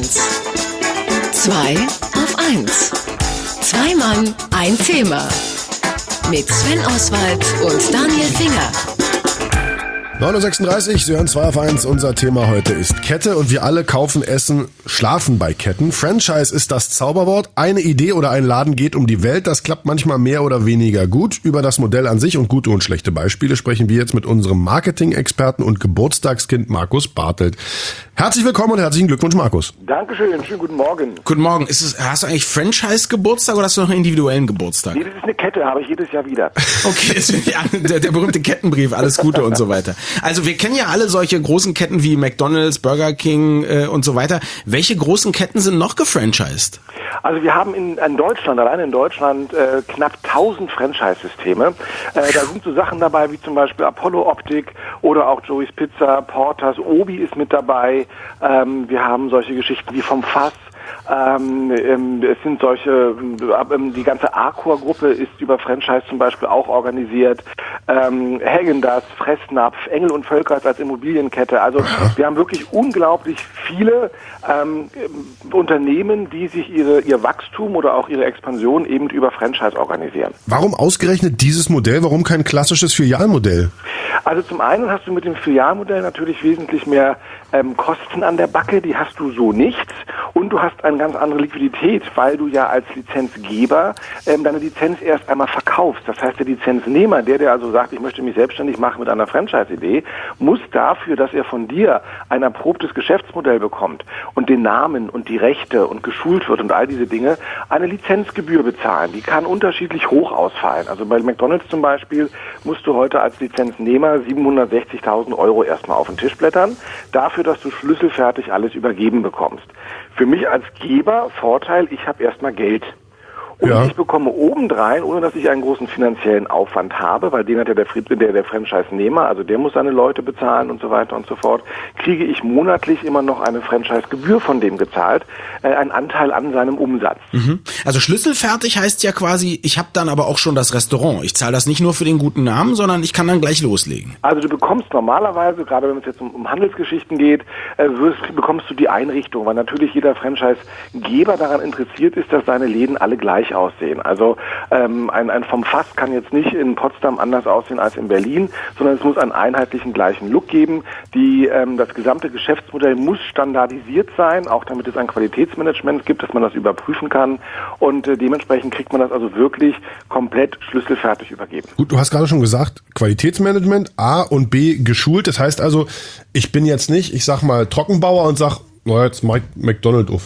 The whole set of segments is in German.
1. 2 auf 1. Zwei Mann, ein Thema. Mit Sven Oswald und Daniel Finger. 9.36 Uhr, Sie hören 2 auf 1. Unser Thema heute ist Kette und wir alle kaufen, essen, schlafen bei Ketten. Franchise ist das Zauberwort. Eine Idee oder ein Laden geht um die Welt. Das klappt manchmal mehr oder weniger gut. Über das Modell an sich und gute und schlechte Beispiele sprechen wir jetzt mit unserem Marketing-Experten und Geburtstagskind Markus Bartelt. Herzlich willkommen und herzlichen Glückwunsch, Markus. Dankeschön, schönen guten Morgen. Guten Morgen. Hast du eigentlich Franchise-Geburtstag oder hast du noch einen individuellen Geburtstag? Nee, das ist eine Kette, habe ich jedes Jahr wieder. Okay, der berühmte Kettenbrief, alles Gute und so weiter. Also wir kennen ja alle solche großen Ketten wie McDonald's, Burger King und so weiter. Welche großen Ketten sind noch gefranchised? Also wir haben in Deutschland, allein in Deutschland, knapp 1000 Franchise-Systeme. Da sind so Sachen dabei wie zum Beispiel Apollo Optik oder auch Joey's Pizza, Porters, Obi ist mit dabei. Wir haben solche Geschichten wie vom Fass. Es sind solche, die ganze Arcor-Gruppe ist über Franchise zum Beispiel auch organisiert. Häagen-Dazs, Fressnapf, Engel und Völkers als Immobilienkette. Also wir haben wirklich unglaublich viele Unternehmen, die sich ihr Wachstum oder auch ihre Expansion eben über Franchise organisieren. Warum ausgerechnet dieses Modell? Warum kein klassisches Filialmodell? Also zum einen hast du mit dem Filialmodell natürlich wesentlich mehr Kosten an der Backe, die hast du so nicht. Und du hast eine ganz andere Liquidität, weil du ja als Lizenzgeber deine Lizenz erst einmal verkaufst. Das heißt, der Lizenznehmer, der also sagt, ich möchte mich selbstständig machen mit einer Franchise-Idee, muss dafür, dass er von dir ein erprobtes Geschäftsmodell bekommt und den Namen und die Rechte und geschult wird und all diese Dinge, eine Lizenzgebühr bezahlen. Die kann unterschiedlich hoch ausfallen. Also bei McDonald's zum Beispiel musst du heute als Lizenznehmer 760.000 Euro erstmal auf den Tisch blättern, dafür, dass du schlüsselfertig alles übergeben bekommst. Für mich als Geber Vorteil, ich habe erstmal Geld. Und ich bekomme obendrein, ohne dass ich einen großen finanziellen Aufwand habe, weil den hat ja der Franchise-Nehmer, also der muss seine Leute bezahlen und so weiter und so fort, kriege ich monatlich immer noch eine Franchise-Gebühr von dem gezahlt, einen Anteil an seinem Umsatz. Also schlüsselfertig heißt ja quasi, ich habe dann aber auch schon das Restaurant. Ich zahle das nicht nur für den guten Namen, sondern ich kann dann gleich loslegen. Also du bekommst normalerweise, gerade wenn es jetzt um Handelsgeschichten geht, bekommst du die Einrichtung, weil natürlich jeder Franchise-Geber daran interessiert ist, dass seine Läden alle gleich aussehen. Also ein vom Fass kann jetzt nicht in Potsdam anders aussehen als in Berlin, sondern es muss einen einheitlichen gleichen Look geben. Das gesamte Geschäftsmodell muss standardisiert sein, auch damit es ein Qualitätsmanagement gibt, dass man das überprüfen kann und dementsprechend kriegt man das also wirklich komplett schlüsselfertig übergeben. Gut, du hast gerade schon gesagt, Qualitätsmanagement, A und B geschult. Das heißt also, ich bin jetzt nicht, ich sag mal, Trockenbauer und sag, jetzt mach ich McDonald's auf.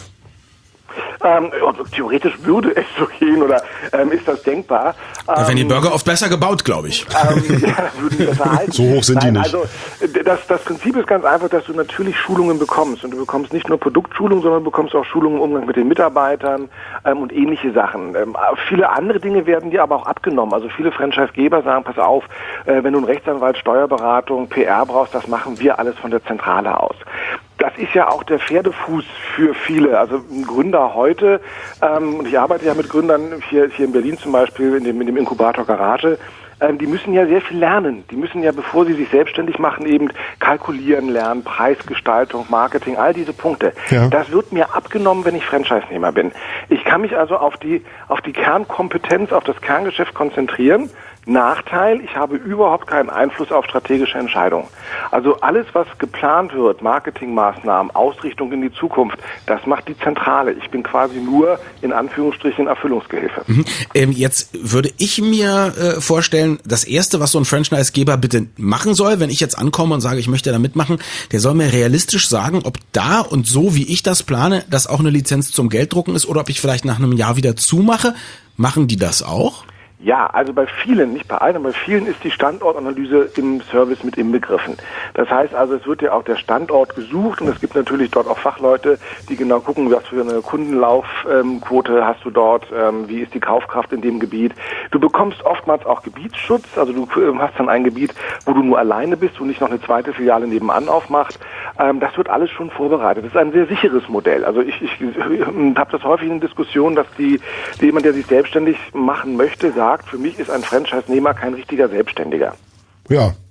Theoretisch würde es so gehen oder ist das denkbar. Wenn die Burger oft besser gebaut, glaube ich. Würden besser halten. So hoch sind die nicht. Also das Prinzip ist ganz einfach, dass du natürlich Schulungen bekommst und du bekommst nicht nur Produktschulungen, sondern du bekommst auch Schulungen im Umgang mit den Mitarbeitern und ähnliche Sachen. Viele andere Dinge werden dir aber auch abgenommen. Also viele Franchisegeber sagen, pass auf, wenn du einen Rechtsanwalt, Steuerberatung, PR brauchst, das machen wir alles von der Zentrale aus. Das ist ja auch der Pferdefuß für viele. Also Gründer heute, und ich arbeite ja mit Gründern hier in Berlin zum Beispiel, in dem Inkubator Garage, die müssen ja sehr viel lernen. Die müssen ja, bevor sie sich selbstständig machen, eben kalkulieren lernen, Preisgestaltung, Marketing, all diese Punkte. Ja. Das wird mir abgenommen, wenn ich Franchise-Nehmer bin. Ich kann mich also auf die Kernkompetenz, auf das Kerngeschäft konzentrieren. Nachteil, ich habe überhaupt keinen Einfluss auf strategische Entscheidungen. Also alles, was geplant wird, Marketingmaßnahmen, Ausrichtung in die Zukunft, das macht die Zentrale. Ich bin quasi nur, in Anführungsstrichen, Erfüllungsgehilfe. Jetzt würde ich mir vorstellen, das Erste, was so ein Franchise-Geber bitte machen soll, wenn ich jetzt ankomme und sage, ich möchte da mitmachen, der soll mir realistisch sagen, ob da und so, wie ich das plane, das auch eine Lizenz zum Gelddrucken ist oder ob ich vielleicht nach einem Jahr wieder zumache. Machen die das auch? Ja, also bei vielen, nicht bei allen, aber bei vielen ist die Standortanalyse im Service mit inbegriffen. Das heißt also, es wird ja auch der Standort gesucht und es gibt natürlich dort auch Fachleute, die genau gucken, was für eine Kundenlaufquote hast du dort, wie ist die Kaufkraft in dem Gebiet. Du bekommst oftmals auch Gebietsschutz, also du hast dann ein Gebiet, wo du nur alleine bist und nicht noch eine zweite Filiale nebenan aufmachst. Das wird alles schon vorbereitet. Das ist ein sehr sicheres Modell. Also ich habe das häufig in Diskussionen, dass jemand, der sich selbstständig machen möchte, sagt, für mich ist ein Franchise-Nehmer kein richtiger Selbstständiger. Ja,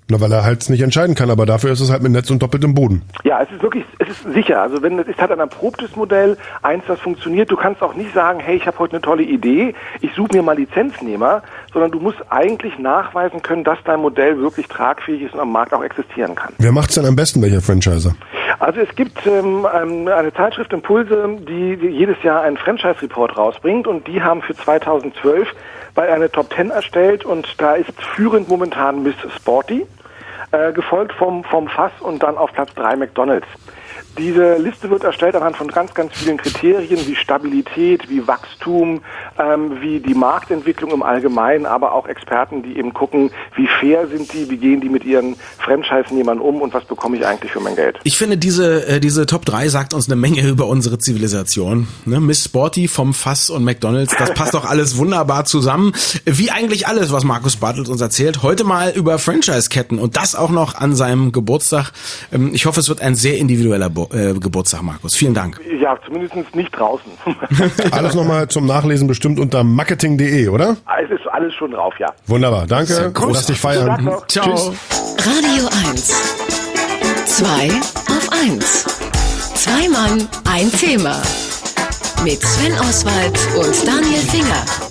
Na, weil er halt nicht entscheiden kann, aber dafür ist es halt mit Netz und doppeltem Boden. Ja, es ist sicher. Also es ist halt ein erprobtes Modell, eins, das funktioniert. Du kannst auch nicht sagen, hey, ich habe heute eine tolle Idee, ich suche mir mal Lizenznehmer, sondern du musst eigentlich nachweisen können, dass dein Modell wirklich tragfähig ist und am Markt auch existieren kann. Wer macht's denn am besten, welcher Franchiser? Also es gibt eine Zeitschrift Impulse, die jedes Jahr einen Franchise-Report rausbringt, und die haben für 2012 eine Top 10 erstellt, und da ist führend momentan Miss Sporty, gefolgt vom Fass und dann auf Platz 3 McDonald's. Diese Liste wird erstellt anhand von ganz, ganz vielen Kriterien wie Stabilität, wie Wachstum, wie die Marktentwicklung im Allgemeinen, aber auch Experten, die eben gucken, wie fair sind die, wie gehen die mit ihren Franchise-Nehmern um und was bekomme ich eigentlich für mein Geld. Ich finde, diese Top 3 sagt uns eine Menge über unsere Zivilisation. Ne? Miss Sporty, vom Fass und McDonald's, das passt doch alles wunderbar zusammen. Wie eigentlich alles, was Markus Bartelt uns erzählt. Heute mal über Franchise-Ketten und das auch noch an seinem Geburtstag. Ich hoffe, es wird ein sehr individueller Geburtstag, Markus. Vielen Dank. Ja, zumindest nicht draußen. Alles nochmal zum Nachlesen bestimmt unter marketing.de, oder? Es ist alles schon drauf, ja. Wunderbar, danke. Lass dich feiern. Ciao. Tschüss. Radio 1. 2 auf 1. Zwei Mann, ein Thema. Mit Sven Oswald und Daniel Finger.